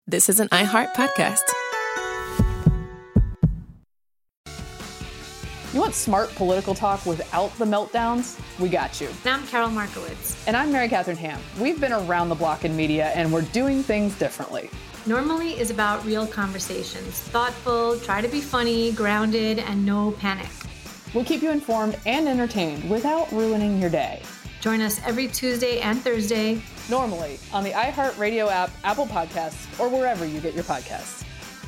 This is an iHeart podcast. You want smart political talk without the meltdowns? We got you. And I'm Carol Markowitz. And I'm Mary Catherine Ham. We've been around the block in media, and we're doing things differently. Normally is about real conversations. Thoughtful, try to be funny, grounded, and no panic. We'll keep you informed and entertained without ruining your day. Join us every Tuesday and Thursday. Normally on the iHeartRadio app, Apple Podcasts, or wherever you get your podcasts.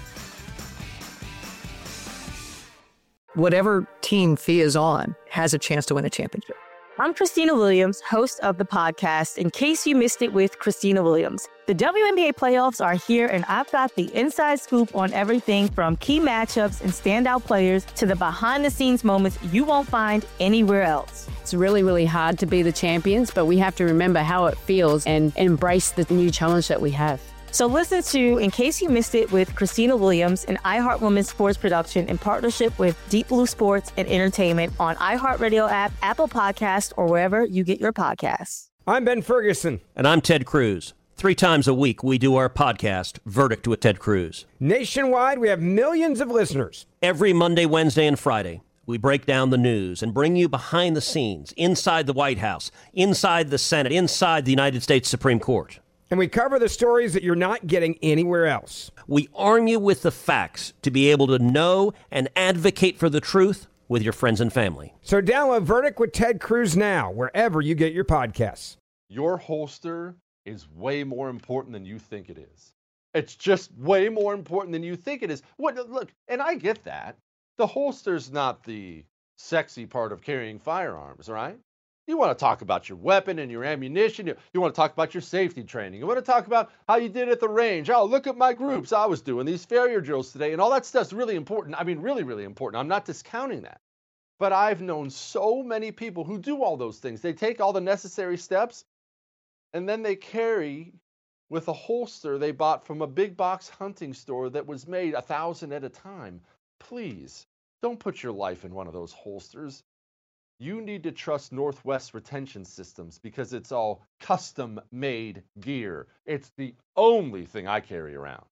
Whatever team Fia is on has a chance to win a championship. I'm Christina Williams, host of the podcast, In Case You Missed It with Christina Williams. The WNBA playoffs are here, and I've got the inside scoop on everything from key matchups and standout players to the behind-the-scenes moments you won't find anywhere else. It's really, really hard to be the champions, but we have to remember how it feels and embrace the new challenge that we have. So listen to In Case You Missed It with Christina Williams, an iHeart Women's Sports production in partnership with Deep Blue Sports and Entertainment on iHeartRadio app, Apple Podcasts, or wherever you get your podcasts. I'm Ben Ferguson. And I'm Ted Cruz. 3 times a week, we do our podcast, Verdict with Ted Cruz. Nationwide, we have millions of listeners. Every Monday, Wednesday, and Friday, we break down the news and bring you behind the scenes, inside the White House, inside the Senate, inside the United States Supreme Court. And we cover the stories that you're not getting anywhere else. We arm you with the facts to be able to know and advocate for the truth with your friends and family. So download Verdict with Ted Cruz now, wherever you get your podcasts. Your holster is way more important than you think it is. It's just way more important than you think it is. Look, and I get that. The holster's not the sexy part of carrying firearms, right? You want to talk about your weapon and your ammunition. You want to talk about your safety training. You want to talk about how you did at the range. Oh, look at my groups. I was doing these failure drills today. And all that stuff's really important. I mean, really, really important. I'm not discounting that. But I've known so many people who do all those things. They take all the necessary steps, and then they carry with a holster they bought from a big box hunting store that was made 1,000 at a time. Please, don't put your life in one of those holsters. You need to trust Northwest Retention Systems because it's all custom-made gear. It's the only thing I carry around.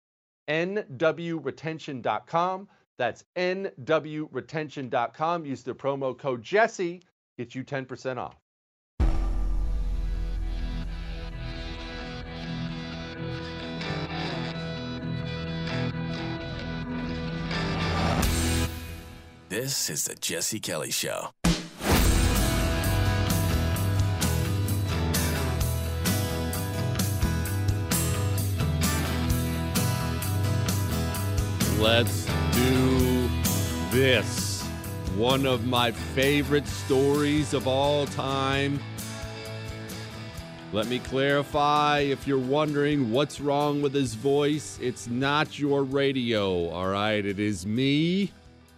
nwretention.com. That's nwretention.com. Use the promo code Jesse. Get you 10% off. This is the Jesse Kelly Show. Let's do this. One of my favorite stories of all time. Let me clarify, if you're wondering what's wrong with his voice, it's not your radio, all right? It is me.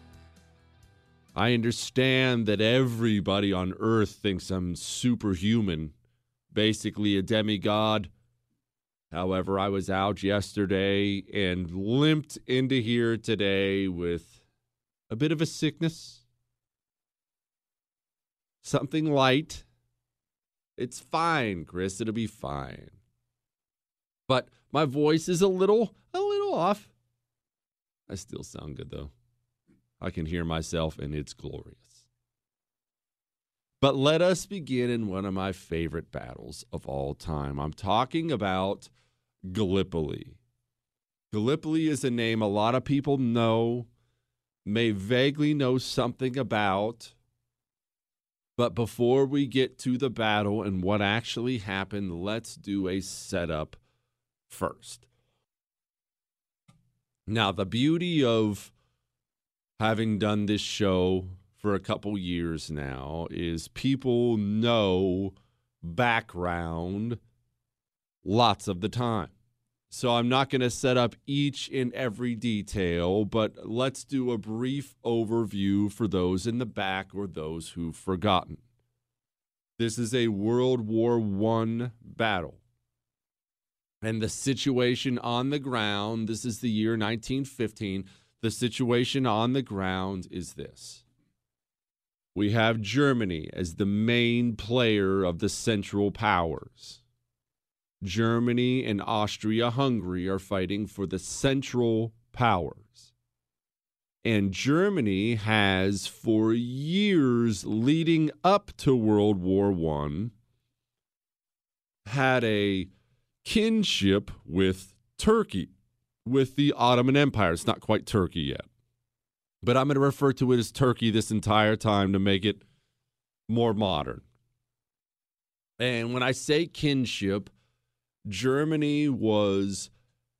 I understand that everybody on Earth thinks I'm superhuman, basically a demigod. However, I was out yesterday and limped into here today with a bit of a sickness. Something light. It's fine, Chris. It'll be fine. But my voice is a little off. I still sound good, though. I can hear myself, and it's glorious. But let us begin in one of my favorite battles of all time. I'm talking about Gallipoli. Gallipoli is a name a lot of people know, may vaguely know something about. But before we get to the battle and what actually happened, let's do a setup first. Now, the beauty of having done this show for a couple years now is people know background lots of the time. So I'm not going to set up each and every detail, but let's do a brief overview for those in the back or those who've forgotten. This is a World War I battle. And the situation on the ground, this is the year 1915, the situation on the ground is this. We have Germany as the main player of the Central Powers. Germany and Austria-Hungary are fighting for the Central Powers. And Germany has, for years leading up to World War I, had a kinship with Turkey, with the Ottoman Empire. It's not quite Turkey yet, but I'm going to refer to it as Turkey this entire time to make it more modern. And when I say kinship, Germany was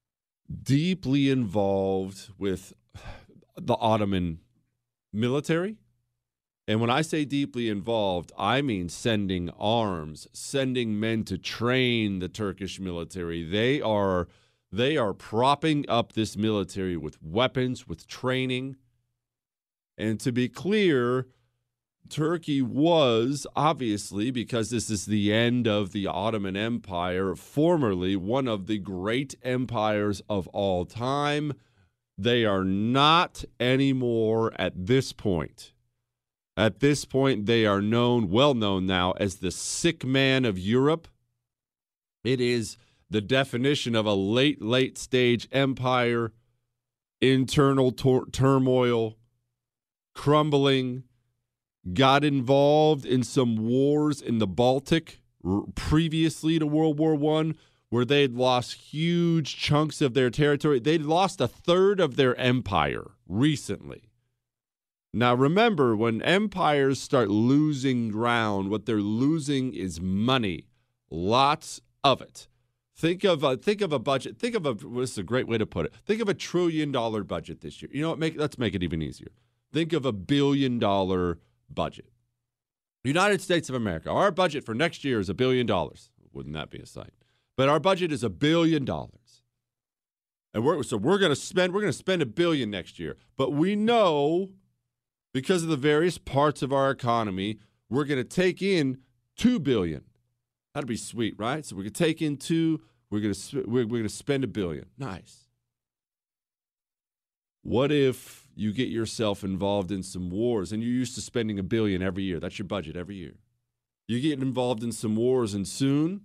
deeply involved with the Ottoman military. And when I say deeply involved, I mean sending arms, sending men to train the Turkish military. They are propping up this military with weapons, with training. And to be clear, Turkey was, obviously, because this is the end of the Ottoman Empire, formerly one of the great empires of all time. They are not anymore at this point. At this point, they are well known now as the sick man of Europe. It is the definition of a late stage empire, internal turmoil, crumbling, got involved in some wars in the Baltic previously to World War I, where they'd lost huge chunks of their territory. They'd lost a third of their empire recently. Now, remember, when empires start losing ground, what they're losing is money, lots of it. Think of a budget. This is a great way to put it. Think of $1 trillion budget this year. You know what? Let's make it even easier. Think of $1 billion budget. United States of America. Our budget for next year is $1 billion. Wouldn't that be a sight? But our budget is $1 billion. And we're going to spend $1 billion next year. But we know, because of the various parts of our economy, we're going to take in $2 billion. That'd be sweet, right? So we could take in $2. We're going to spend $1 billion. Nice. What if you get yourself involved in some wars and you're used to spending $1 billion every year? That's your budget every year. You get involved in some wars and soon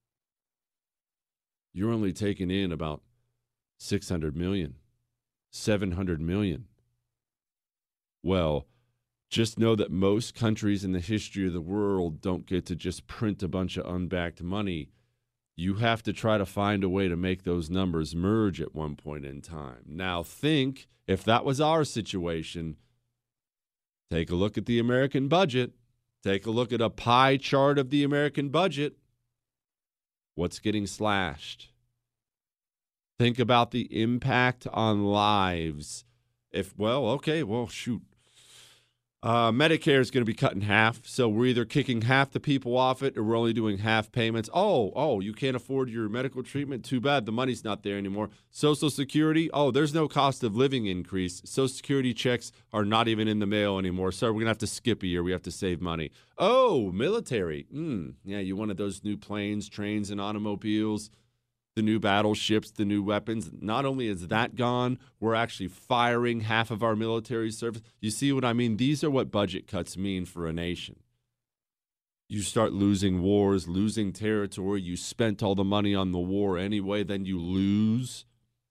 you're only taking in about $600 million, $700 million. Well, just know that most countries in the history of the world don't get to just print a bunch of unbacked money. You have to try to find a way to make those numbers merge at one point in time. Now think, if that was our situation, take a look at the American budget. Take a look at a pie chart of the American budget. What's getting slashed? Think about the impact on lives. Shoot. Medicare is going to be cut in half, so we're either kicking half the people off it or we're only doing half payments. Oh, you can't afford your medical treatment? Too bad, the money's not there anymore. Social Security, there's no cost of living increase. Social Security checks are not even in the mail anymore. Sorry, we're going to have to skip a year. We have to save money. Oh, military. Yeah, you wanted those new planes, trains, and automobiles, the new battleships, the new weapons. Not only is that gone, we're actually firing half of our military service. You see what I mean? These are what budget cuts mean for a nation. You start losing wars, losing territory. You spent all the money on the war anyway, then you lose.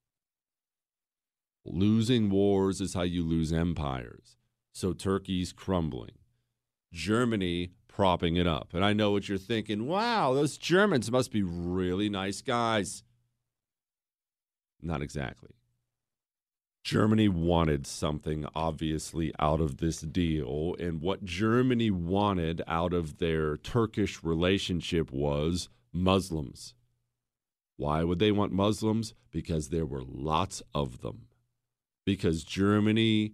Losing wars is how you lose empires. So Turkey's crumbling. Germany propping it up. And I know what you're thinking. Wow, those Germans must be really nice guys. Not exactly. Germany wanted something, obviously, out of this deal. And what Germany wanted out of their Turkish relationship was Muslims. Why would they want Muslims? Because there were lots of them. Because Germany,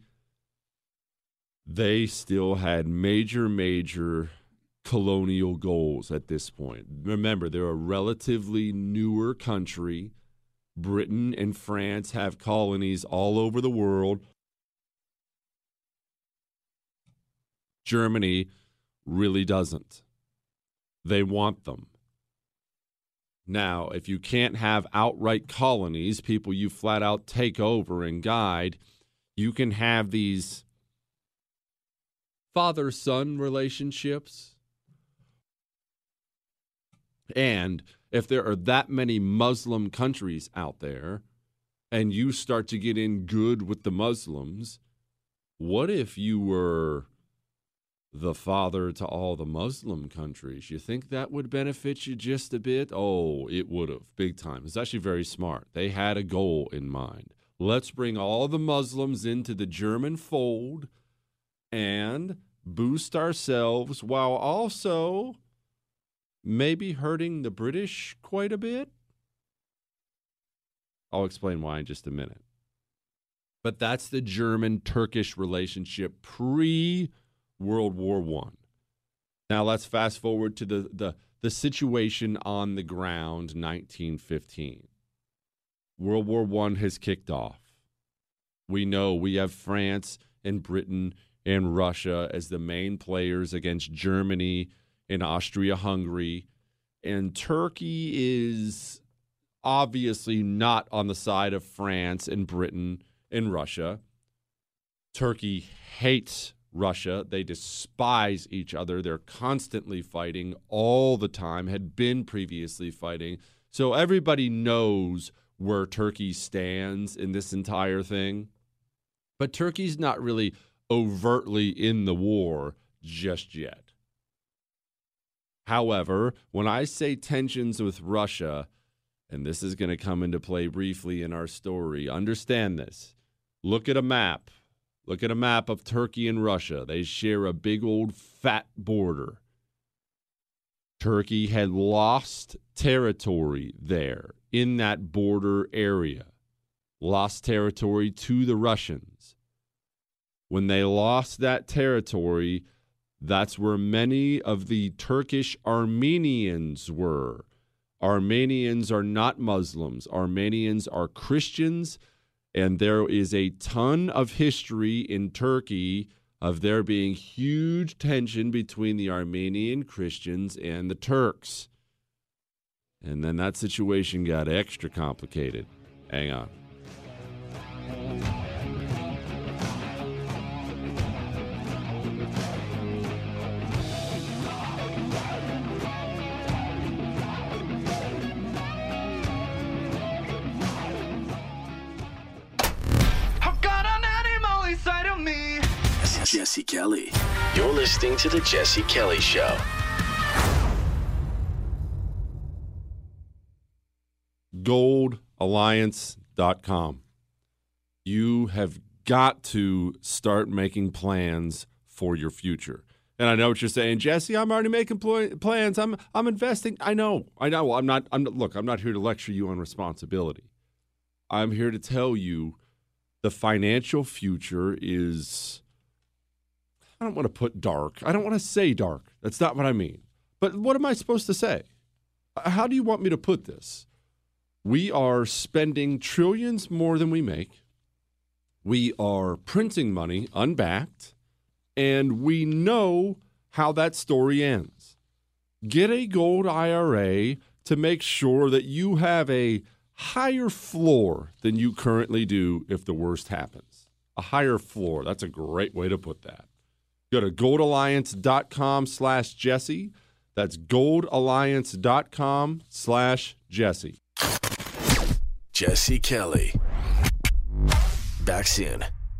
they still had major colonial goals at this point. Remember, they're a relatively newer country. Britain and France have colonies all over the world. Germany really doesn't. They want them. Now, if you can't have outright colonies, people you flat out take over and guide, you can have these father-son relationships. And if there are that many Muslim countries out there and you start to get in good with the Muslims, what if you were the father to all the Muslim countries? You think that would benefit you just a bit? Oh, it would have, big time. It's actually very smart. They had a goal in mind. Let's bring all the Muslims into the German fold and boost ourselves while also maybe hurting the British quite a bit. I'll explain why in just a minute. But that's the German-Turkish relationship pre-World War I. Now let's fast forward to the situation on the ground, 1915. World War I has kicked off. We know we have France and Britain and Russia as the main players against Germany and Austria-Hungary. And Turkey is obviously not on the side of France and Britain and Russia. Turkey hates Russia. They despise each other. They're constantly fighting all the time, had been previously fighting. So everybody knows where Turkey stands in this entire thing. But Turkey's not really overtly in the war just yet. However, when I say tensions with Russia, and this is going to come into play briefly in our story, understand this. Look at a map. Look at a map of Turkey and Russia. They share a big old fat border. Turkey had lost territory there in that border area. Lost territory to the Russians. When they lost that territory, that's where many of the Turkish Armenians were. Armenians are not Muslims. Armenians are Christians, and there is a ton of history in Turkey of there being huge tension between the Armenian Christians and the Turks. And then that situation got extra complicated. Hang on. Jesse Kelly. You're listening to The Jesse Kelly Show. GoldAlliance.com. You have got to start making plans for your future. And I know what you're saying, Jesse. I'm already making plans. I'm investing. I know. Well, I'm not here to lecture you on responsibility. I'm here to tell you the financial future is, I don't want to put dark. I don't want to say dark. That's not what I mean. But what am I supposed to say? How do you want me to put this? We are spending trillions more than we make. We are printing money unbacked. And we know how that story ends. Get a gold IRA to make sure that you have a higher floor than you currently do if the worst happens. A higher floor. That's a great way to put that. Go to goldalliance.com/Jesse. That's goldalliance.com/Jesse. Jesse Kelly. Back soon.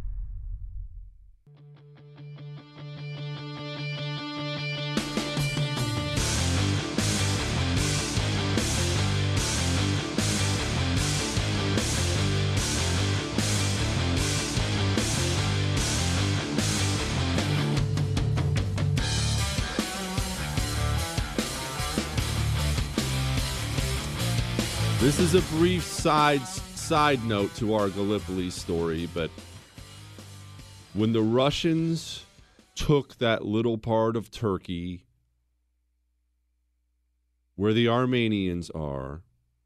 This is a brief side note to our Gallipoli story, but when the Russians took that little part of Turkey where the Armenians are,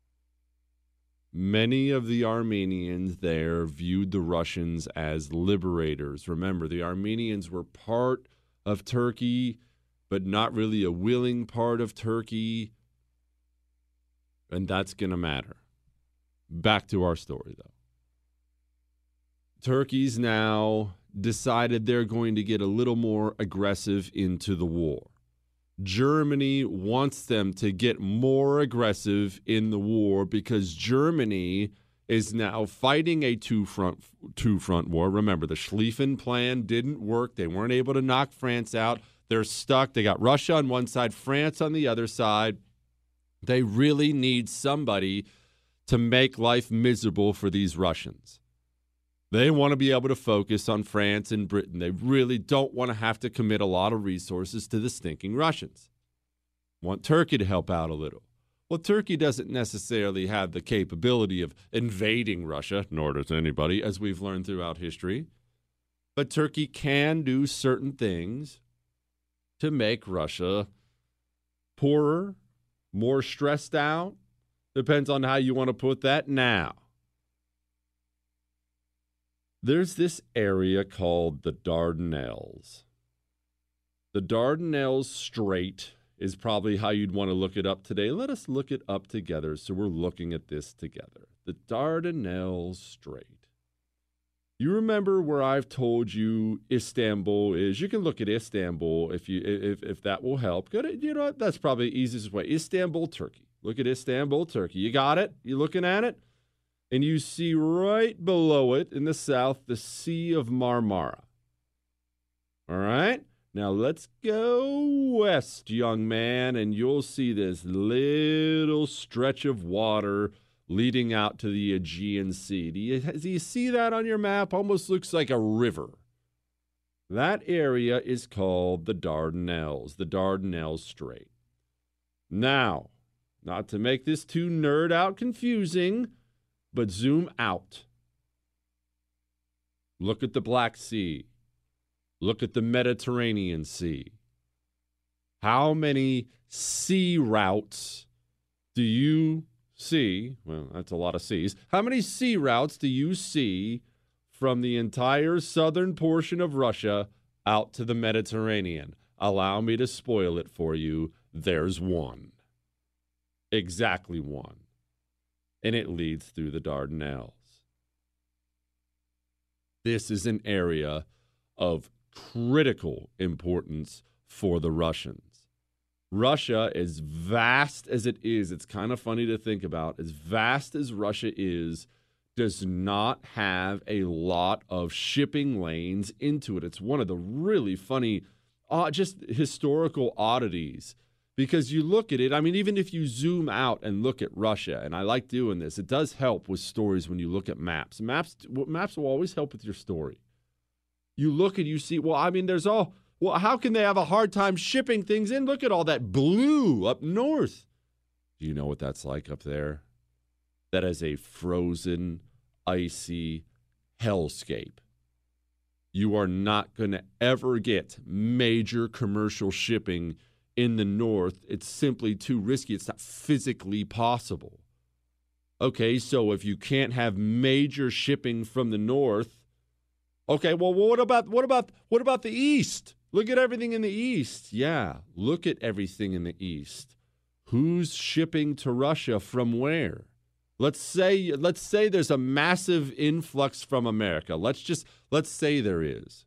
many of the Armenians there viewed the Russians as liberators. Remember, the Armenians were part of Turkey, but not really a willing part of Turkey. And that's going to matter. Back to our story, though. Turkey's now decided they're going to get a little more aggressive into the war. Germany wants them to get more aggressive in the war because Germany is now fighting a two-front war. Remember, the Schlieffen Plan didn't work. They weren't able to knock France out. They're stuck. They got Russia on one side, France on the other side. They really need somebody to make life miserable for these Russians. They want to be able to focus on France and Britain. They really don't want to have to commit a lot of resources to the stinking Russians. Want Turkey to help out a little. Well, Turkey doesn't necessarily have the capability of invading Russia, nor does anybody, as we've learned throughout history. But Turkey can do certain things to make Russia poorer, more stressed out. Depends on how you want to put that now. There's this area called the Dardanelles. The Dardanelles Strait is probably how you'd want to look it up today. Let us look it up together so we're looking at this together. The Dardanelles Strait. You remember where I've told you Istanbul is? You can look at Istanbul if that will help. Good, you know what? That's probably the easiest way. Istanbul, Turkey. Look at Istanbul, Turkey. You got it? You looking at it? And you see right below it in the south the Sea of Marmara. All right? Now let's go west, young man, and you'll see this little stretch of water leading out to the Aegean Sea. Do you see that on your map? Almost looks like a river. That area is called the Dardanelles Strait. Now, not to make this too nerd out confusing, but zoom out. Look at the Black Sea. Look at the Mediterranean Sea. How many sea routes do you see? Well, that's a lot of seas. How many sea routes do you see from the entire southern portion of Russia out to the Mediterranean? Allow me to spoil it for you. There's one. Exactly one. And it leads through the Dardanelles. This is an area of critical importance for the Russians. Russia, as vast as it is, it's kind of funny to think about, as vast as Russia is, does not have a lot of shipping lanes into it. It's one of the really funny, just historical oddities. Because you look at it, I mean, even if you zoom out and look at Russia, and I like doing this, it does help with stories when you look at maps. Maps will always help with your story. You look and you see, well, I mean, how can they have a hard time shipping things in? Look at all that blue up north. Do you know what that's like up there? That is a frozen, icy hellscape. You are not going to ever get major commercial shipping in the north. It's simply too risky. It's not physically possible. Okay, so if you can't have major shipping from the north, okay, well, what about the east? Look at everything in the east. Yeah, look at everything in the east. Who's shipping to Russia from where? Let's say there's a massive influx from America. Let's say there is.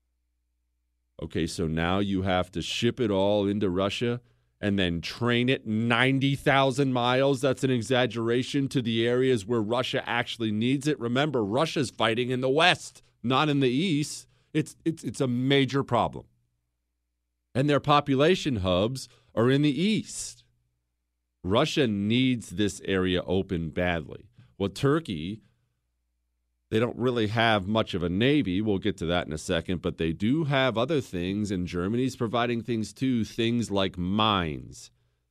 Okay, so now you have to ship it all into Russia and then train it 90,000 miles. That's an exaggeration, to the areas where Russia actually needs it. Remember, Russia's fighting in the west, not in the east. It's a major problem. And their population hubs are in the east. Russia needs this area open badly. Well, Turkey, they don't really have much of a navy. We'll get to that in a second, but they do have other things, and Germany's providing things too, things like mines.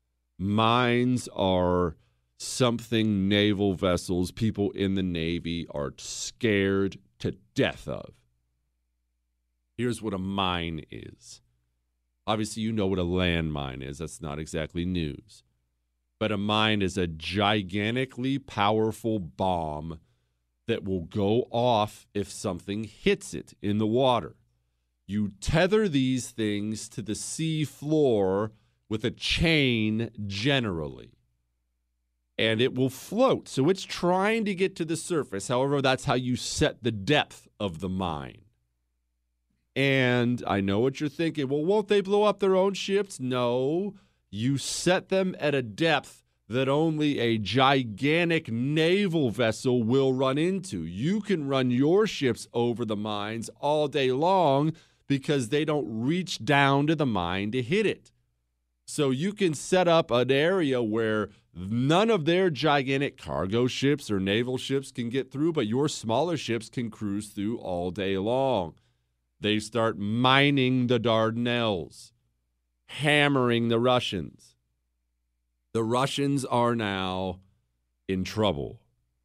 Mines are something naval vessels, people in the Navy are scared to death of. Here's what a mine is. Obviously, you know what a landmine is. That's not exactly news. But a mine is a gigantically powerful bomb that will go off if something hits it in the water. You tether these things to the sea floor with a chain generally, and it will float. So it's trying to get to the surface. However, that's how you set the depth of the mine. And I know what you're thinking. Well, won't they blow up their own ships? No. You set them at a depth that only a gigantic naval vessel will run into. You can run your ships over the mines all day long because they don't reach down to the mine to hit it. So you can set up an area where none of their gigantic cargo ships or naval ships can get through, but your smaller ships can cruise through all day long. They start mining the Dardanelles, hammering the Russians. The Russians are now in trouble.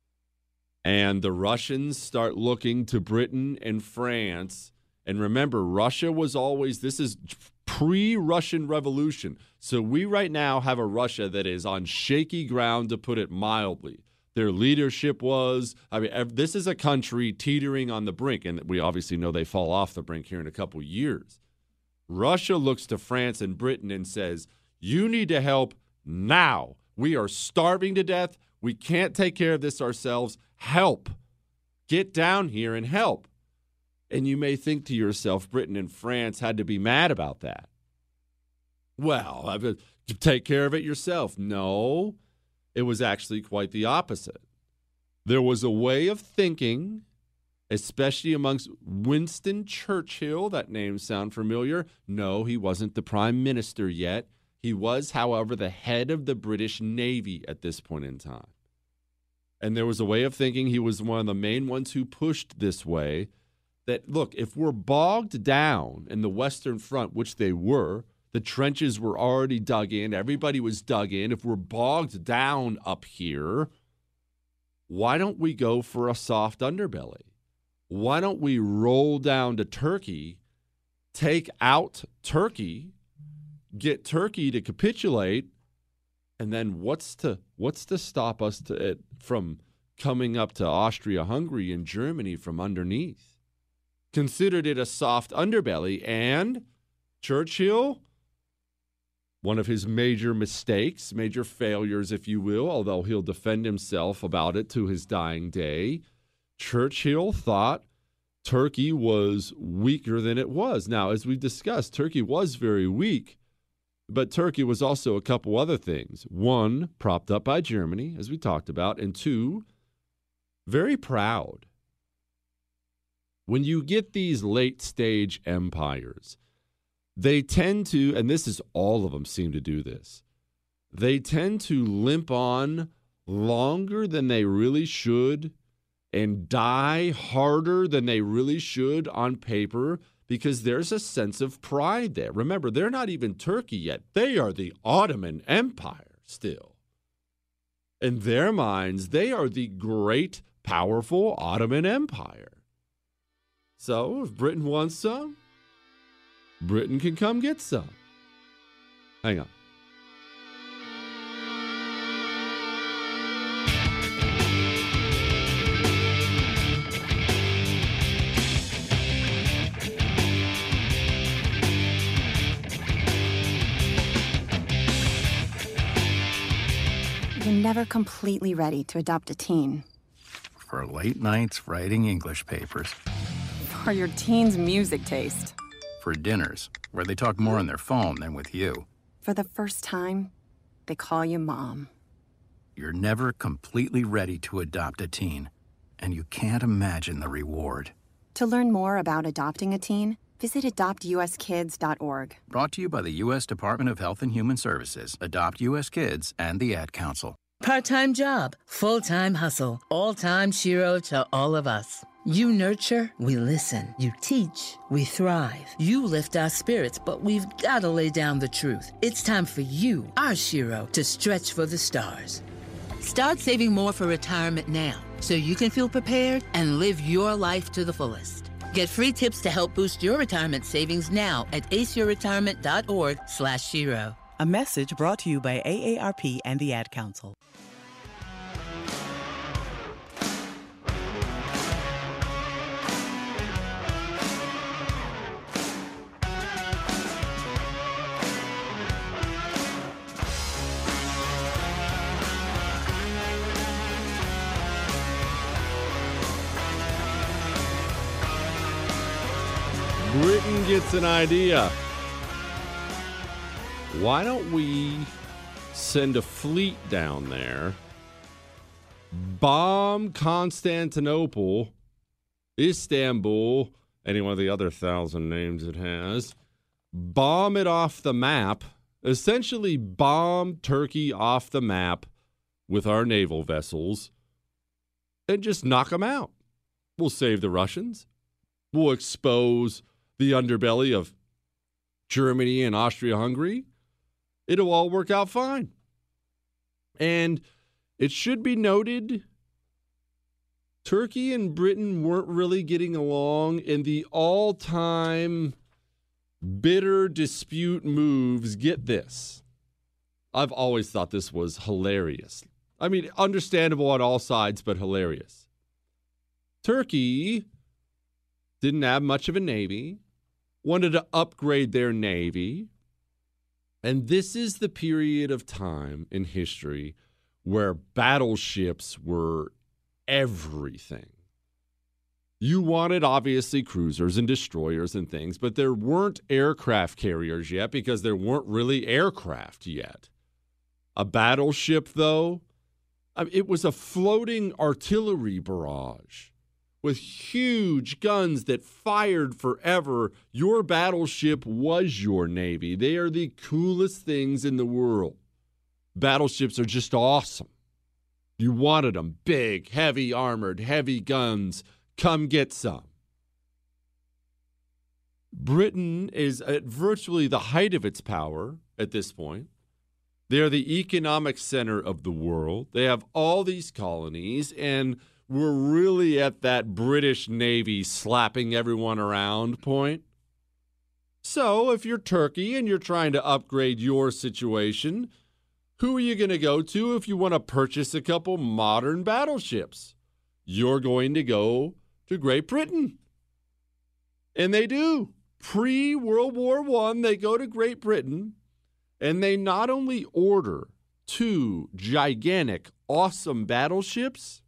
And the Russians start looking to Britain and France. And remember, Russia was always, this is pre-Russian Revolution. So we right now have a Russia that is on shaky ground, to put it mildly. Their leadership was, this is a country teetering on the brink, and we obviously know they fall off the brink here in a couple years. Russia looks to France and Britain and says, you need to help now. We are starving to death. We can't take care of this ourselves. Help. Get down here and help. And you may think to yourself, Britain and France had to be mad about that. Well, take care of it yourself. No, it was actually quite the opposite. There was a way of thinking, especially amongst Winston Churchill. That name sound familiar? No, he wasn't the prime minister yet. He was, however, the head of the British Navy at this point in time. And there was a way of thinking. He was one of the main ones who pushed this way. That, look, if we're bogged down in the Western Front, which they were, the trenches were already dug in, everybody was dug in. If we're bogged down up here, why don't we go for a soft underbelly? Why don't we roll down to Turkey, take out Turkey, get Turkey to capitulate, and then what's to stop us from coming up to Austria-Hungary and Germany from underneath? Considered it a soft underbelly, and Churchill, one of his major mistakes, major failures, if you will, although he'll defend himself about it to his dying day, Churchill thought Turkey was weaker than it was. Now, as we've discussed, Turkey was very weak, but Turkey was also a couple other things. One, propped up by Germany, as we talked about, and two, very proud. When you get these late-stage empires, they tend to, and this is all of them seem to do this, they tend to limp on longer than they really should and die harder than they really should on paper because there's a sense of pride there. Remember, they're not even Turkey yet. They are the Ottoman Empire still. In their minds, they are the great, powerful Ottoman Empire. So if Britain wants some, Britain can come get some. Hang on. You're never completely ready to adopt a teen. For late nights writing English papers. For your teen's music taste. For dinners, where they talk more on their phone than with you. For the first time, they call you Mom. You're never completely ready to adopt a teen, and you can't imagine the reward. To learn more about adopting a teen, visit adoptuskids.org. Brought to you by the U.S. Department of Health and Human Services, Adopt U.S. Kids, and the Ad Council. Part-time job, full-time hustle, all-time Shiro to all of us. You nurture, we listen. You teach, we thrive. You lift our spirits, but we've got to lay down the truth. It's time for you, our Shiro, to stretch for the stars. Start saving more for retirement now, so you can feel prepared and live your life to the fullest. Get free tips to help boost your retirement savings now at aceyourretirement.org/Shiro. A message brought to you by AARP and the Ad Council. Britain gets an idea. Why don't we send a fleet down there, bomb Constantinople, Istanbul, any one of the other 1,000 names it has, bomb it off the map, essentially bomb Turkey off the map with our naval vessels, and just knock them out. We'll save the Russians. We'll expose the underbelly of Germany and Austria-Hungary. It'll all work out fine. And it should be noted, Turkey and Britain weren't really getting along, and the all-time bitter dispute moves, get this. I've always thought this was hilarious. I mean, understandable on all sides, but hilarious. Turkey didn't have much of a navy, wanted to upgrade their navy, and this is the period of time in history where battleships were everything. You wanted, obviously, cruisers and destroyers and things, but there weren't aircraft carriers yet because there weren't really aircraft yet. A battleship, though, it was a floating artillery barrage with huge guns that fired forever. Your battleship was your navy. They are the coolest things in the world. Battleships are just awesome. You wanted them. Big, heavy armored, heavy guns. Come get some. Britain is at virtually the height of its power at this point. They are the economic center of the world. They have all these colonies, and we're really at that British Navy slapping everyone around point. So if you're Turkey and you're trying to upgrade your situation, who are you going to go to if you want to purchase a couple modern battleships? You're going to go to Great Britain. And they do. Pre-World War I, they go to Great Britain, and they not only order 2 gigantic, awesome battleships,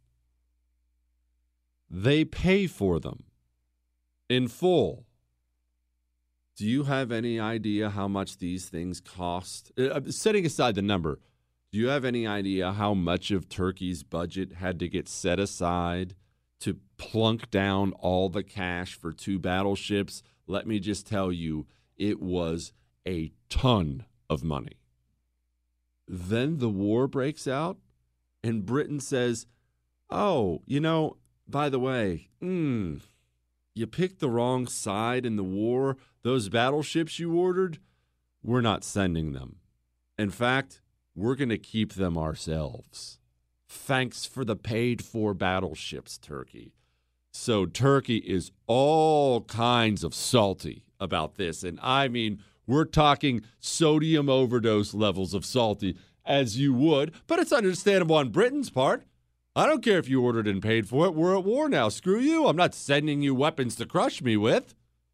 they pay for them in full. Do you have any idea how much these things cost? Setting aside the number, do you have any idea how much of Turkey's budget had to get set aside to plunk down all the cash for 2 battleships? Let me just tell you, it was a ton of money. Then the war breaks out, and Britain says, oh, by the way, you picked the wrong side in the war. Those battleships you ordered, we're not sending them. In fact, we're going to keep them ourselves. Thanks for the paid-for battleships, Turkey. So Turkey is all kinds of salty about this. And I mean, we're talking sodium overdose levels of salty, as you would. But it's understandable on Britain's part. I don't care if you ordered and paid for it. We're at war now. Screw you. I'm not sending you weapons to crush me with.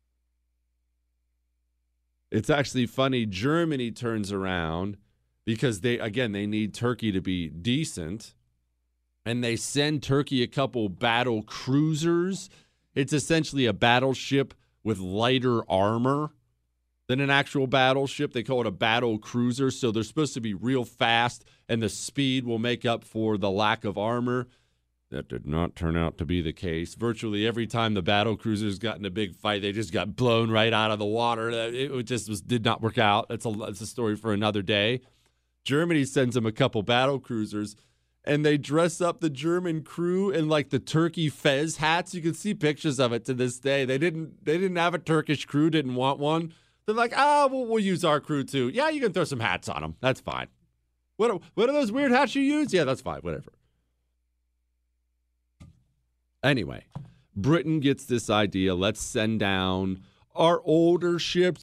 It's actually funny. Germany turns around because they need Turkey to be decent. And they send Turkey a couple battle cruisers. It's essentially a battleship with lighter armor than an actual battleship. They call it a battle cruiser. So they're supposed to be real fast, and the speed will make up for the lack of armor. That did not turn out to be the case. Virtually every time the battle cruisers got in a big fight, they just got blown right out of the water. It just did not work out. It's a story for another day. Germany sends them a couple battle cruisers, and they dress up the German crew in like the Turkey fez hats. You can see pictures of it to this day. They didn't have a Turkish crew, didn't want one. They're like, we'll use our crew too. Yeah, you can throw some hats on them. That's fine. What are those weird hats you use? Yeah, that's fine. Whatever. Anyway, Britain gets this idea. Let's send down our older ships.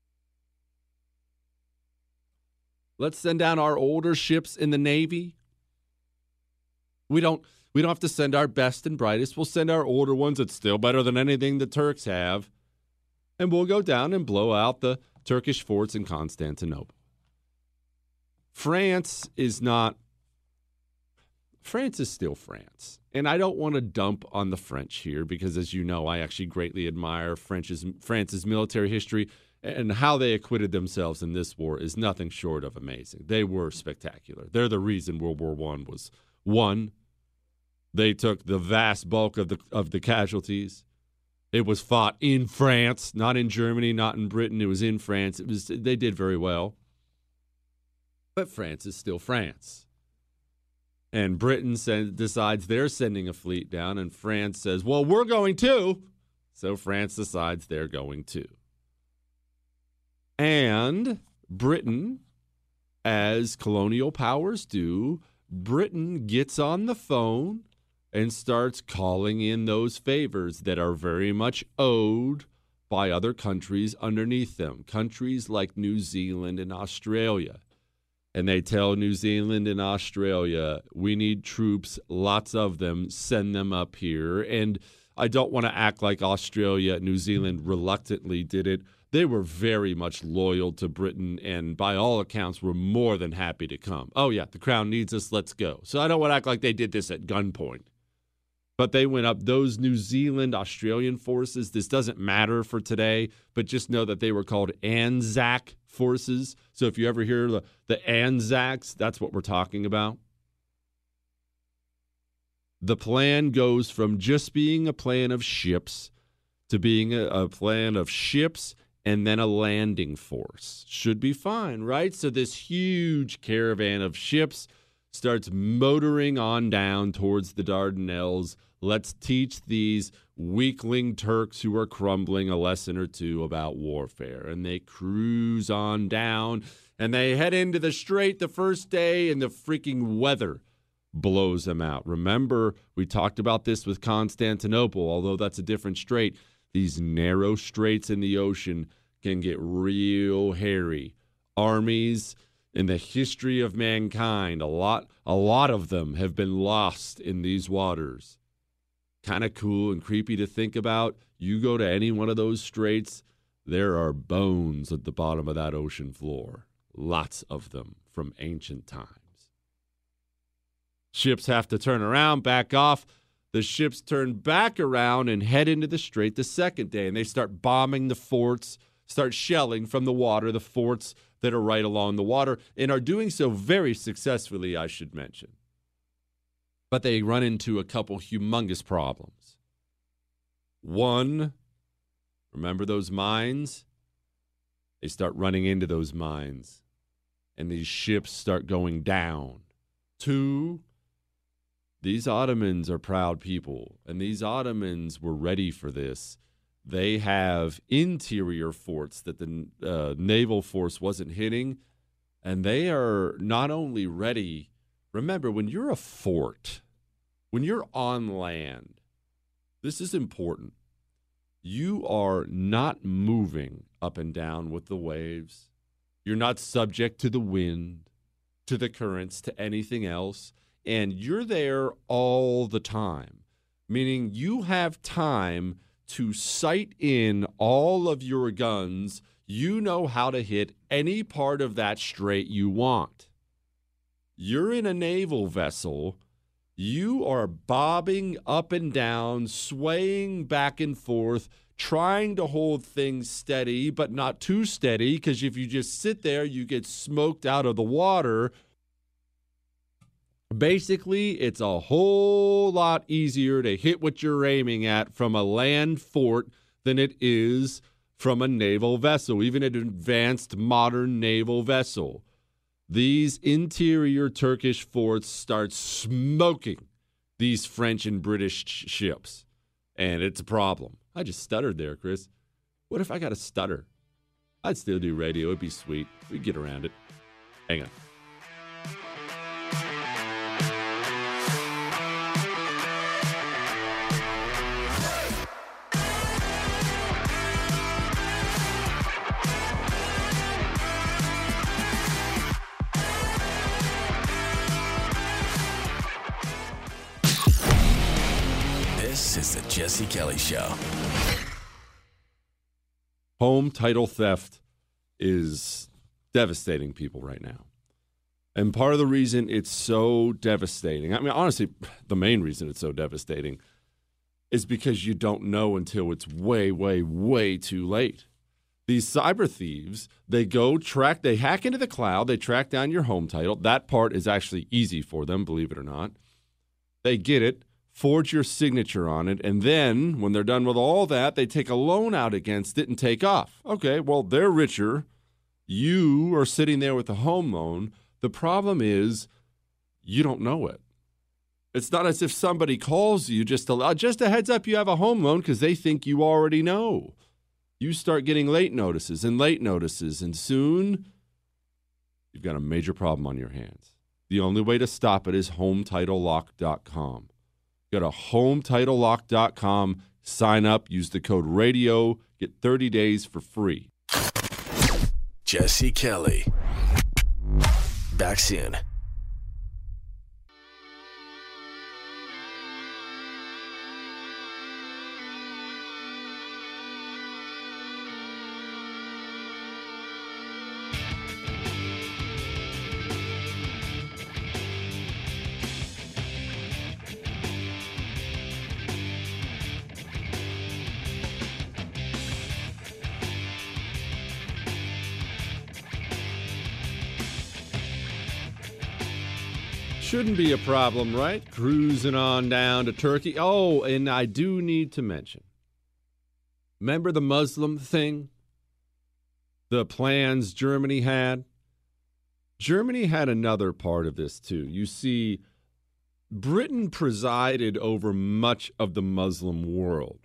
Let's send down our older ships in the Navy. We don't have to send our best and brightest. We'll send our older ones. It's still better than anything the Turks have. And we'll go down and blow out the Turkish forts in Constantinople. France France is still France. And I don't want to dump on the French here because, as you know, I actually greatly admire France's military history, and how they acquitted themselves in this war is nothing short of amazing. They were spectacular. They're the reason World War I was won. They took the vast bulk of the casualties. It was fought in France, not in Germany, not in Britain. It was in France. They did very well. But France is still France. And Britain decides they're sending a fleet down, and France says, well, we're going too. So France decides they're going too. And Britain, as colonial powers do, Britain gets on the phone and starts calling in those favors that are very much owed by other countries underneath them, countries like New Zealand and Australia. And they tell New Zealand and Australia, we need troops, lots of them, send them up here. And I don't want to act like Australia and New Zealand reluctantly did it. They were very much loyal to Britain and by all accounts were more than happy to come. Oh, yeah, the Crown needs us, let's go. So I don't want to act like they did this at gunpoint. But they went up. Those New Zealand, Australian forces, this doesn't matter for today, but just know that they were called Anzac forces. So if you ever hear the Anzacs, that's what we're talking about. The plan goes from just being a plan of ships to being a plan of ships and then a landing force. Should be fine, right? So this huge caravan of ships starts motoring on down towards the Dardanelles. Let's teach these weakling Turks who are crumbling a lesson or two about warfare. And they cruise on down, and they head into the strait the first day, and the freaking weather blows them out. Remember, we talked about this with Constantinople, although that's a different strait. These narrow straits in the ocean can get real hairy. Armies in the history of mankind, a lot of them have been lost in these waters. Kind of cool and creepy to think about. You go to any one of those straits, there are bones at the bottom of that ocean floor. Lots of them from ancient times. Ships have to turn around, back off. The ships turn back around and head into the strait the second day, and they start bombing the forts, start shelling from the water the forts that are right along the water, and are doing so very successfully, I should mention. But they run into a couple humongous problems. One, remember those mines? They start running into those mines, and these ships start going down. Two, these Ottomans are proud people, and these Ottomans were ready for this. They have interior forts that the naval force wasn't hitting, and they are not only ready. Remember, when you're a fort, when you're on land, this is important. You are not moving up and down with the waves. You're not subject to the wind, to the currents, to anything else. And you're there all the time, meaning you have time to sight in all of your guns. You know how to hit any part of that strait you want. You're in a naval vessel. You are bobbing up and down, swaying back and forth, trying to hold things steady, but not too steady, because if you just sit there, you get smoked out of the water. Basically, it's a whole lot easier to hit what you're aiming at from a land fort than it is from a naval vessel, even an advanced modern naval vessel. These interior Turkish forts start smoking these French and British ships, and it's a problem. I just stuttered there, Chris. What if I got a stutter? I'd still do radio. It'd be sweet. We'd get around it. Hang on. This is the Jesse Kelly Show. Home title theft is devastating people right now. And part of the reason it's so devastating, I mean, honestly, the main reason it's so devastating is because you don't know until it's way, way, way too late. These cyber thieves, they hack into the cloud, they track down your home title. That part is actually easy for them, believe it or not. They get it, forge your signature on it, and then when they're done with all that, they take a loan out against it and take off. Okay, well, they're richer. You are sitting there with a home loan. The problem is you don't know it. It's not as if somebody calls you just a heads up you have a home loan because they think you already know. You start getting late notices, and soon you've got a major problem on your hands. The only way to stop it is HomeTitleLock.com. Go to HomeTitleLock.com, sign up, use the code RADIO, get 30 days for free. Jesse Kelly. Back soon. Shouldn't be a problem, right? Cruising on down to Turkey. Oh, and I do need to mention, remember the Muslim thing? The plans Germany had? Germany had another part of this too. You see, Britain presided over much of the Muslim world.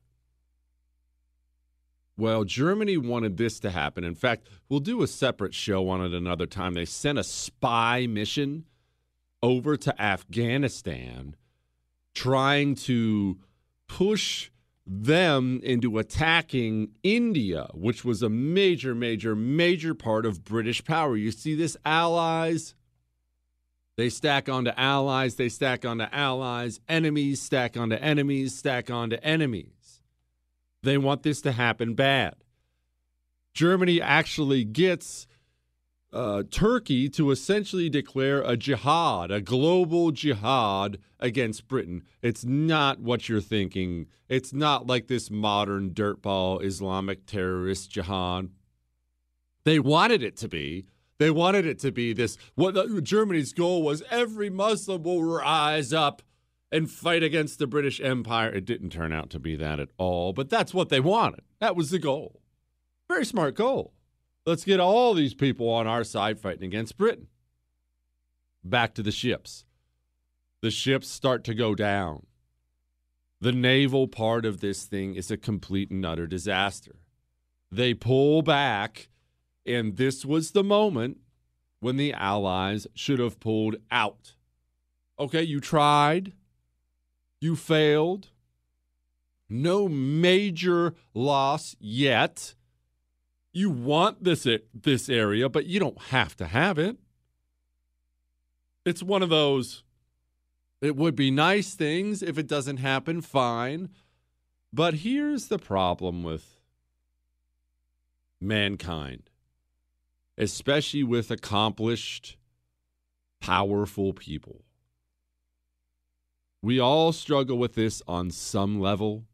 Well, Germany wanted this to happen. In fact, we'll do a separate show on it another time. They sent a spy mission over to Afghanistan, trying to push them into attacking India, which was a major, major, major part of British power. You see this, allies, they stack onto allies, they stack onto allies, enemies stack onto enemies, stack onto enemies. They want this to happen bad. Germany actually gets Turkey to essentially declare a jihad, a global jihad against Britain. It's not what you're thinking. It's not like this modern dirtball Islamic terrorist jihad. They wanted it to be. They wanted it to be this. Germany's goal was every Muslim will rise up and fight against the British Empire. It didn't turn out to be that at all, but that's what they wanted. That was the goal. Very smart goal. Let's get all these people on our side fighting against Britain. Back to the ships. The ships start to go down. The naval part of this thing is a complete and utter disaster. They pull back, and this was the moment when the Allies should have pulled out. Okay, you tried. You failed. No major loss yet. You want this area, but you don't have to have it. It's one of those, it would be nice things if it doesn't happen, fine. But here's the problem with mankind, especially with accomplished, powerful people. We all struggle with this on some level.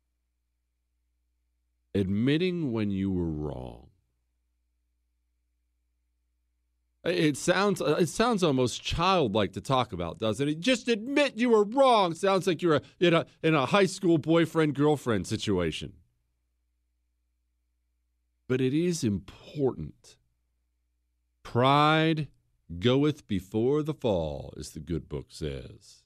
Admitting when you were wrong. It sounds almost childlike to talk about, doesn't it? Just admit you were wrong. Sounds like you're in a high school boyfriend-girlfriend situation. But it is important. Pride goeth before the fall, as the good book says.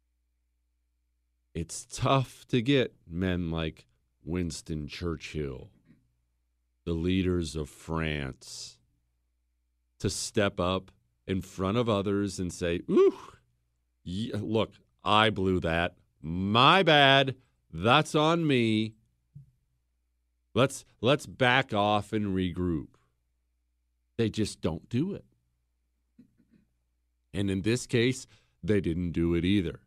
It's tough to get men like Winston Churchill, the leaders of France, to step up in front of others and say, ooh, look, I blew that. My bad. That's on me. Let's back off and regroup. They just don't do it. And in this case, they didn't do it either.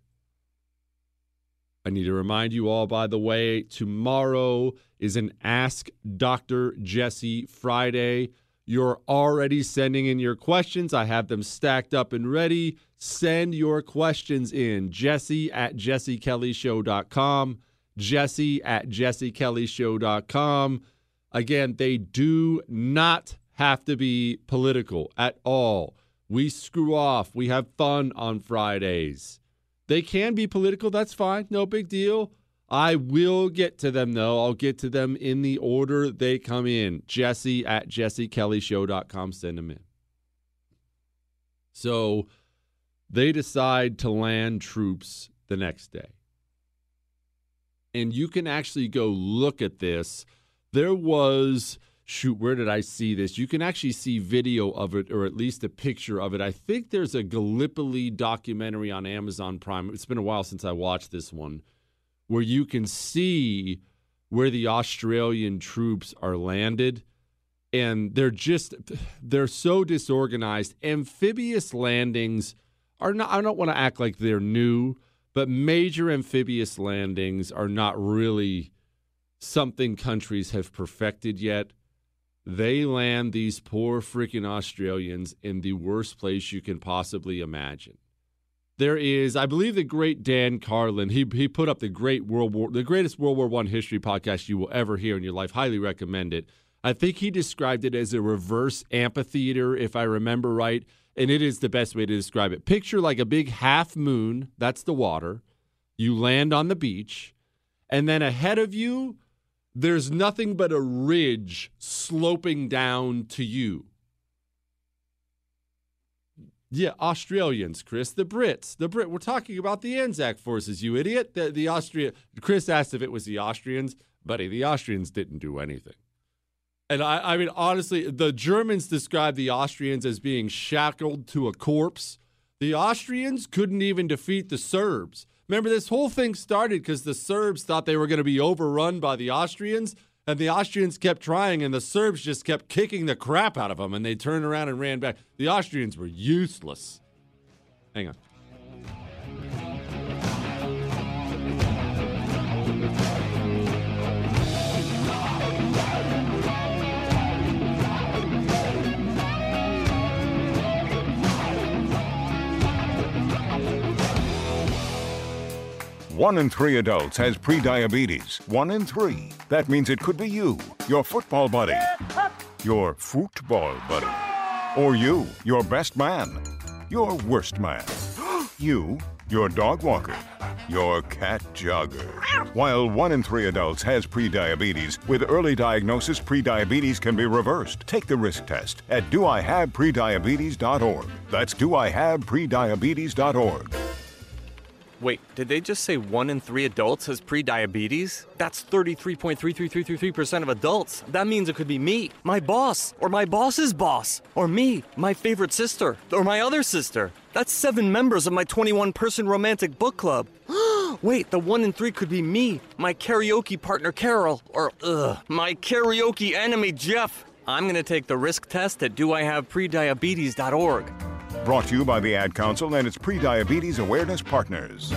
I need to remind you all, by the way, tomorrow is an Ask Dr. Jesse Friday. You're already sending in your questions. I have them stacked up and ready. Send your questions in. Jesse@jessekellyshow.com. Jesse@jessekellyshow.com. Again, they do not have to be political at all. We screw off. We have fun on Fridays. They can be political. That's fine. No big deal. I will get to them, though. I'll get to them in the order they come in. Jesse@jessekellyshow.com. Send them in. So they decide to land troops the next day. And you can actually go look at this. There was, where did I see this? You can actually see video of it, or at least a picture of it. I think there's a Gallipoli documentary on Amazon Prime. It's been a while since I watched this one, where you can see where the Australian troops are landed. And they're so disorganized. Amphibious landings are not, I don't want to act like they're new, but major amphibious landings are not really something countries have perfected yet. They land these poor freaking Australians in the worst place you can possibly imagine. There is, I believe, the great Dan Carlin. He put up the greatest World War I history podcast you will ever hear in your life. Highly recommend it. I think he described it as a reverse amphitheater, if I remember right, and it is the best way to describe it. Picture like a big half moon. That's the water. You land on the beach, and then ahead of you, there's nothing but a ridge sloping down to you. Yeah, Australians, Chris. The Brits. We're talking about the Anzac forces, you idiot. Chris asked if it was the Austrians. Buddy, the Austrians didn't do anything. And I mean, honestly, the Germans described the Austrians as being shackled to a corpse. The Austrians couldn't even defeat the Serbs. Remember, this whole thing started because the Serbs thought they were going to be overrun by the Austrians, and the Austrians kept trying, and the Serbs just kept kicking the crap out of them, and they turned around and ran back. The Austrians were useless. Hang on. One in 3 adults has prediabetes. 1 in 3. That means it could be you, your football buddy, your football buddy, or you, your best man, your worst man, you, your dog walker, your cat jogger. While 1 in 3 adults has prediabetes, with early diagnosis, prediabetes can be reversed. Take the risk test at doihaveprediabetes.org. That's doihaveprediabetes.org. Wait, did they just say 1 in 3 adults has prediabetes? That's 33.33333% of adults. That means it could be me, my boss, or my boss's boss, or me, my favorite sister, or my other sister. That's 7 members of my 21-person romantic book club. Wait, the 1 in 3 could be me, my karaoke partner Carol, or my karaoke enemy Jeff. I'm gonna take the risk test at doihaveprediabetes.org. Brought to you by the Ad Council and its Prediabetes Awareness Partners.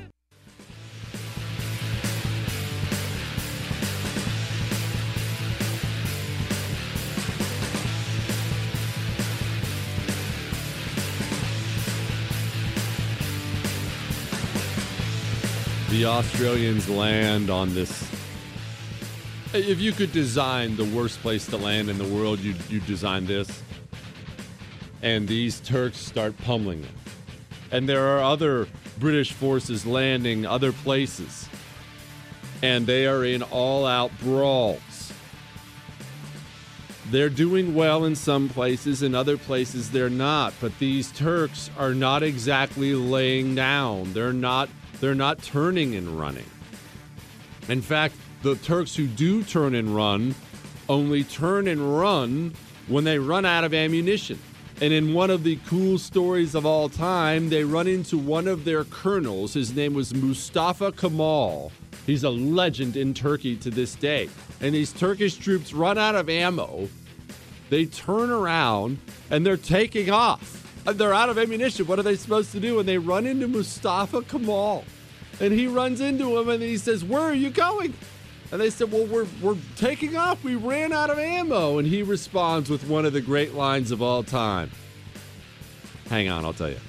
The Australians land on this. If you could design the worst place to land in the world, you'd design this. And these Turks start pummeling them. And there are other British forces landing other places. And they are in all-out brawls. They're doing well in some places, in other places they're not. But these Turks are not exactly laying down. They're not turning and running. In fact, the Turks who do turn and run only turn and run when they run out of ammunition. And in one of the cool stories of all time, they run into one of their colonels. His name was Mustafa Kemal. He's a legend in Turkey to this day. And these Turkish troops run out of ammo. They turn around and they're taking off. They're out of ammunition. What are they supposed to do? And they run into Mustafa Kemal. And he runs into him and he says, "Where are you going?" And they said, well, we're taking off. We ran out of ammo. And he responds with one of the great lines of all time. Hang on, I'll tell you.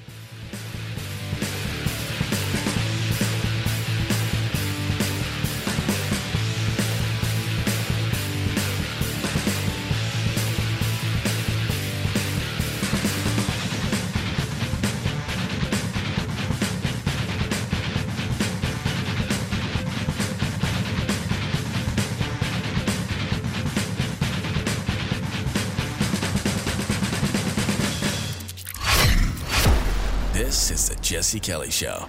This is the Jesse Kelly Show.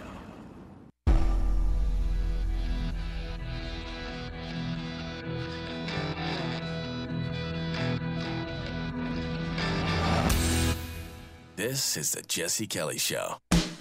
This is the Jesse Kelly Show.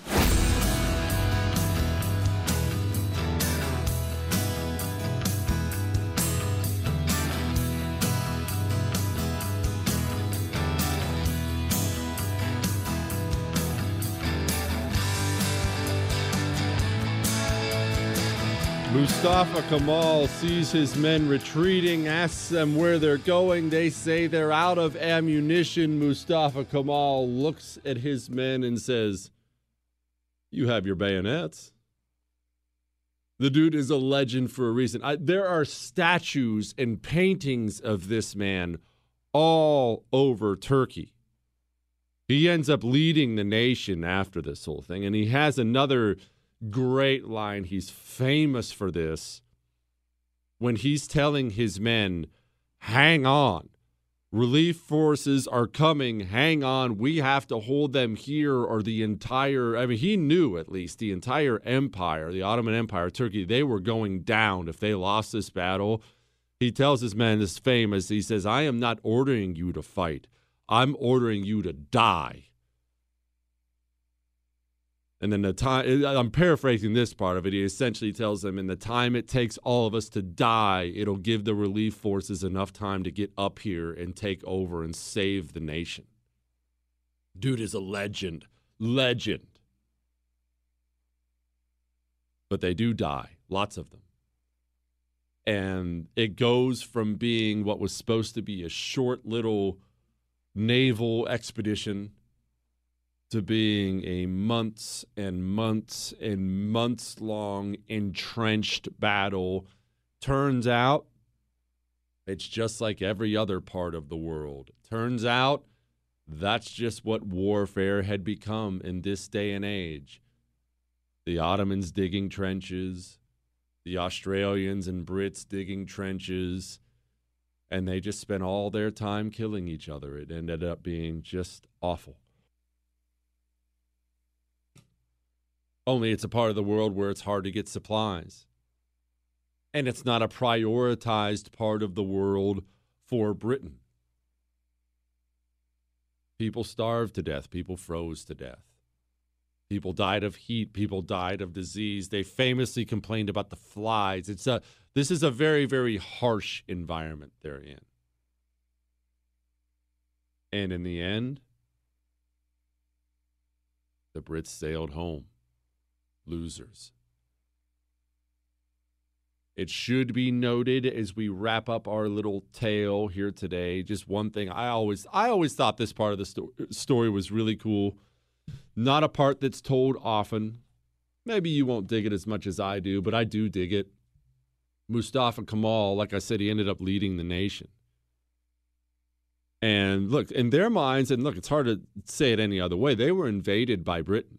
Mustafa Kemal sees his men retreating, asks them where they're going. They say they're out of ammunition. Mustafa Kemal looks at his men and says, "You have your bayonets." The dude is a legend for a reason. There are statues and paintings of this man all over Turkey. He ends up leading the nation after this whole thing, and he has another great line. He's famous for this. When he's telling his men, hang on, relief forces are coming, hang on, we have to hold them here, or the entire, he knew at least the entire empire, the Ottoman Empire, Turkey, they were going down if they lost this battle. He tells his men, this famous, he says, I am not ordering you to fight. I'm ordering you to die. And then the time, I'm paraphrasing this part of it, he essentially tells them, in the time it takes all of us to die, it'll give the relief forces enough time to get up here and take over and save the nation. Dude is a legend. Legend. But they do die. Lots of them. And it goes from being what was supposed to be a short little naval expedition to being a months and months and months long entrenched battle. Turns out it's just like every other part of the world. Turns out that's just what warfare had become in this day and age. The Ottomans digging trenches, the Australians and Brits digging trenches, and they just spent all their time killing each other. It ended up being just awful. Only it's a part of the world where it's hard to get supplies. And it's not a prioritized part of the world for Britain. People starved to death. People froze to death. People died of heat. People died of disease. They famously complained about the flies. This is a very, very harsh environment they're in. And in the end, the Brits sailed home. Losers. It should be noted as we wrap up our little tale here today, just one thing. I always thought this part of the story was really cool. Not a part that's told often. Maybe you won't dig it as much as I do, but I do dig it. Mustafa Kemal, like I said, he ended up leading the nation. And look, in their minds, and look, it's hard to say it any other way, they were invaded by Britain.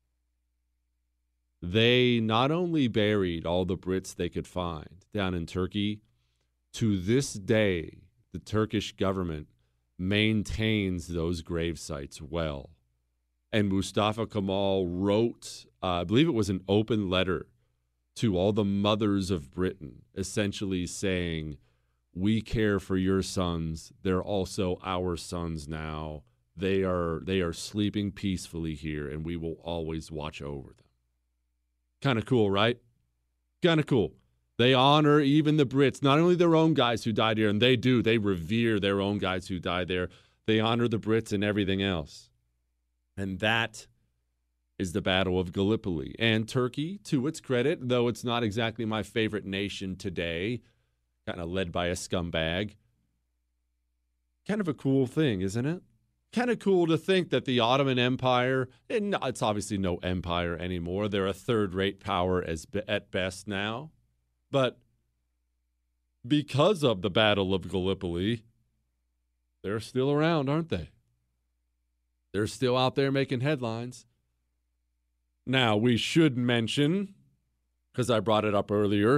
They not only buried all the Brits they could find down in Turkey, to this day, the Turkish government maintains those grave sites well. And Mustafa Kemal wrote, I believe it was an open letter to all the mothers of Britain, essentially saying, we care for your sons. They're also our sons now. They are sleeping peacefully here, and we will always watch over them. Kind of cool, right? Kind of cool. They honor even the Brits, not only their own guys who died here, and they revere their own guys who died there. They honor the Brits and everything else. And that is the Battle of Gallipoli. And Turkey, to its credit, though it's not exactly my favorite nation today, kind of led by a scumbag, kind of a cool thing, isn't it? Kind of cool to think that the Ottoman Empire, and it's obviously no empire anymore, they're a third-rate power at best now, but because of the Battle of Gallipoli, they're still around, aren't they? They're still out there making headlines. Now, we should mention, because I brought it up earlier,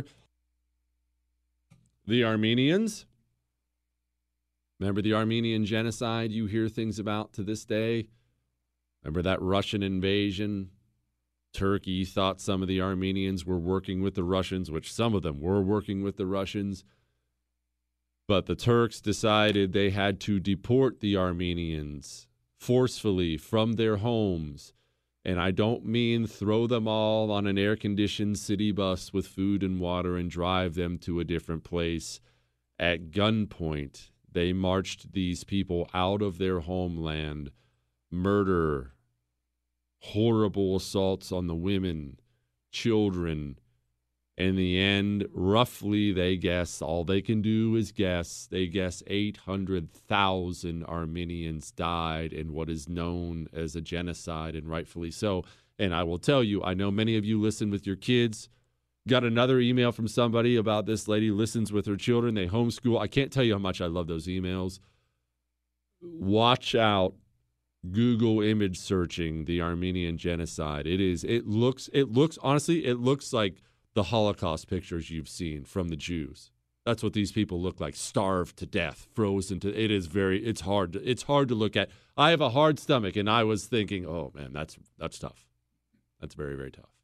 the Armenians. Remember the Armenian genocide you hear things about to this day? Remember that Russian invasion? Turkey thought some of the Armenians were working with the Russians, which some of them were working with the Russians. But the Turks decided they had to deport the Armenians forcefully from their homes. And I don't mean throw them all on an air-conditioned city bus with food and water and drive them to a different place. At gunpoint, they marched these people out of their homeland. Murder, horrible assaults on the women, children. In the end, roughly, they guess, all they can do is guess, they guess 800,000 Armenians died in what is known as a genocide, and rightfully so. And I will tell you, I know many of you listen with your kids. Got another email from somebody about this lady listens with her children. They homeschool. I can't tell you how much I love those emails. Watch out. Google image searching the Armenian genocide. It looks like the Holocaust pictures you've seen from the Jews. That's what these people look like, starved to death, frozen to. It's hard to look at. I have a hard stomach, and I was thinking, oh man, that's tough. That's very, very tough.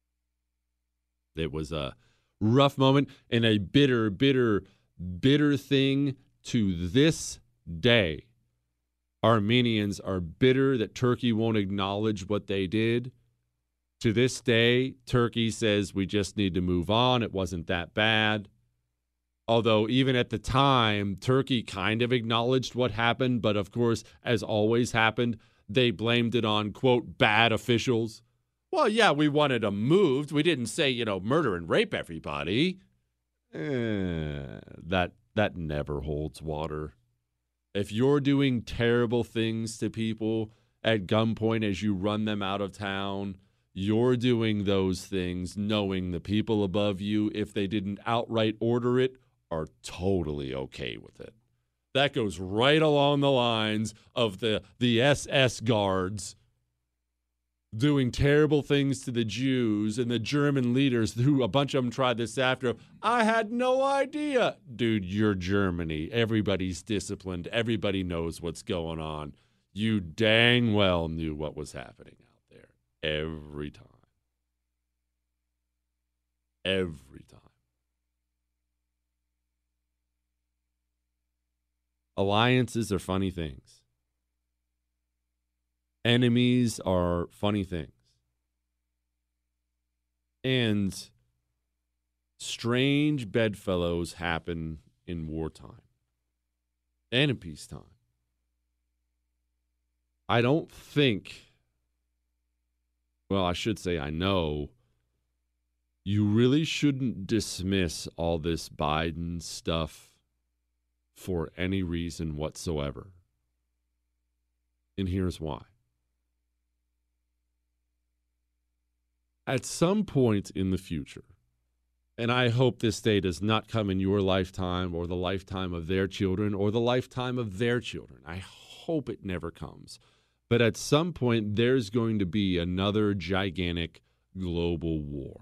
It was a rough moment and a bitter, bitter, bitter thing to this day. Armenians are bitter that Turkey won't acknowledge what they did. To this day, Turkey says we just need to move on. It wasn't that bad. Although even at the time, Turkey kind of acknowledged what happened. But of course, as always happened, they blamed it on, quote, bad officials. Well, yeah, we wanted them moved. We didn't say, murder and rape everybody. That never holds water. If you're doing terrible things to people at gunpoint as you run them out of town, you're doing those things knowing the people above you, if they didn't outright order it, are totally okay with it. That goes right along the lines of the SS guards doing terrible things to the Jews and the German leaders, who a bunch of them tried this after. I had no idea. Dude, you're Germany. Everybody's disciplined. Everybody knows what's going on. You dang well knew what was happening out there every time. Every time. Alliances are funny things. Enemies are funny things. And strange bedfellows happen in wartime and in peacetime. I don't think, well, I should say I know, you really shouldn't dismiss all this Biden stuff for any reason whatsoever. And here's why. At some point in the future, and I hope this day does not come in your lifetime or the lifetime of their children or the lifetime of their children. I hope it never comes. But at some point, there's going to be another gigantic global war.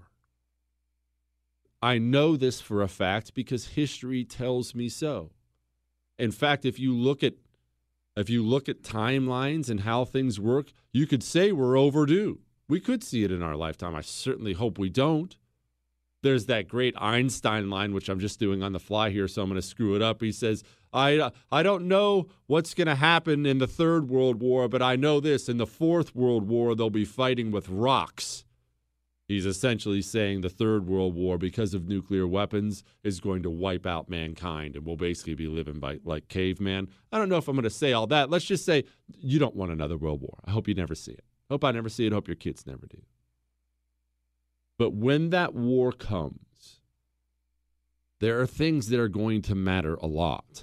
I know this for a fact because history tells me so. In fact, if you look at timelines and how things work, you could say we're overdue. We could see it in our lifetime. I certainly hope we don't. There's that great Einstein line, which I'm just doing on the fly here, so I'm going to screw it up. He says, I don't know what's going to happen in the Third World War, but I know this. In the Fourth World War, they'll be fighting with rocks. He's essentially saying the Third World War, because of nuclear weapons, is going to wipe out mankind, and we'll basically be living like caveman. I don't know if I'm going to say all that. Let's just say you don't want another world war. I hope you never see it. Hope I never see it. Hope your kids never do. But when that war comes, there are things that are going to matter a lot.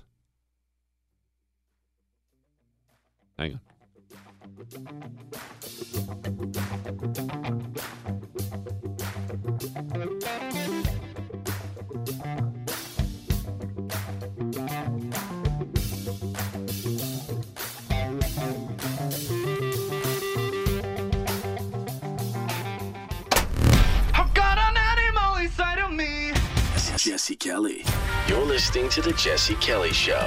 Hang on. Jesse Kelly. You're listening to The Jesse Kelly Show.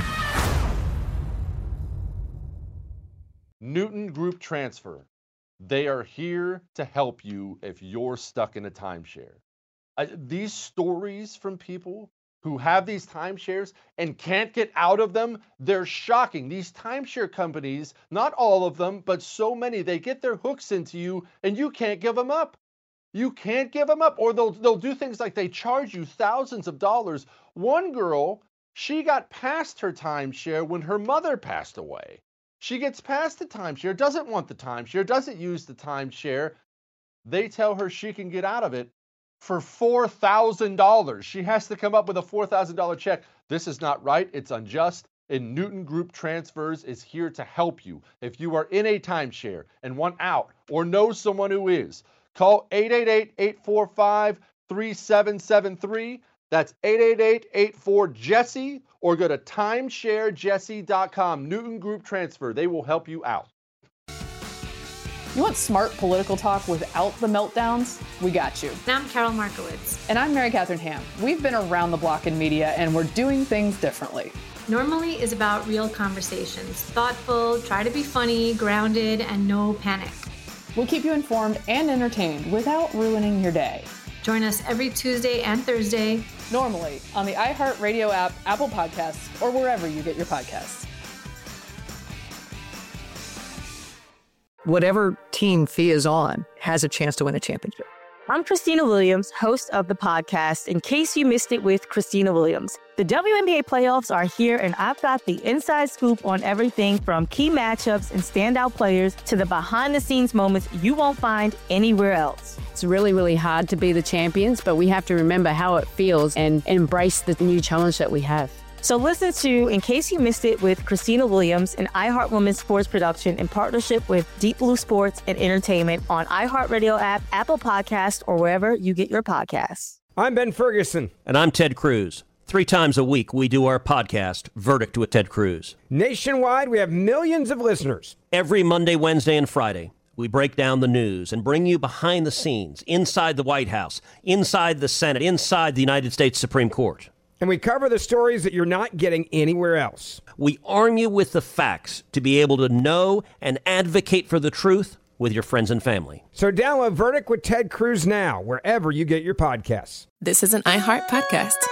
Newton Group Transfer. They are here to help you if you're stuck in a timeshare. These stories from people who have these timeshares and can't get out of them, they're shocking. These timeshare companies, not all of them, but so many, they get their hooks into you and you can't give them up. You can't give them up, or they'll do things like they charge you thousands of dollars. One girl, she got past her timeshare when her mother passed away. She gets past the timeshare, doesn't want the timeshare, doesn't use the timeshare. They tell her she can get out of it for $4,000. She has to come up with a $4,000 check. This is not right. It's unjust. And Newton Group Transfers is here to help you. If you are in a timeshare and want out or know someone who is, call 888-845-3773. That's 888-84-JESSE, or go to timesharejesse.com. Newton Group Transfer. They will help you out. You want smart political talk without the meltdowns? We got you. And I'm Carol Markowitz. And I'm Mary Catherine Ham. We've been around the block in media, and we're doing things differently. Normally is about real conversations. Thoughtful, try to be funny, grounded, and no panic. We'll keep you informed and entertained without ruining your day. Join us every Tuesday and Thursday. Normally on the iHeartRadio app, Apple Podcasts, or wherever you get your podcasts. Whatever team Fia is on has a chance to win a championship. I'm Christina Williams, host of the podcast, In Case You Missed It with Christina Williams. The WNBA playoffs are here, and I've got the inside scoop on everything from key matchups and standout players to the behind-the-scenes moments you won't find anywhere else. It's really, really hard to be the champions, but we have to remember how it feels and embrace the new challenge that we have. So listen to In Case You Missed It with Christina Williams, an iHeart Women's sports production in partnership with Deep Blue Sports and Entertainment on iHeartRadio app, Apple Podcasts, or wherever you get your podcasts. I'm Ben Ferguson. And I'm Ted Cruz. 3 times a week, we do our podcast, Verdict with Ted Cruz. Nationwide, we have millions of listeners. Every Monday, Wednesday, and Friday, we break down the news and bring you behind the scenes, inside the White House, inside the Senate, inside the United States Supreme Court. And we cover the stories that you're not getting anywhere else. We arm you with the facts to be able to know and advocate for the truth with your friends and family. So download Verdict with Ted Cruz now, wherever you get your podcasts. This is an iHeart podcast.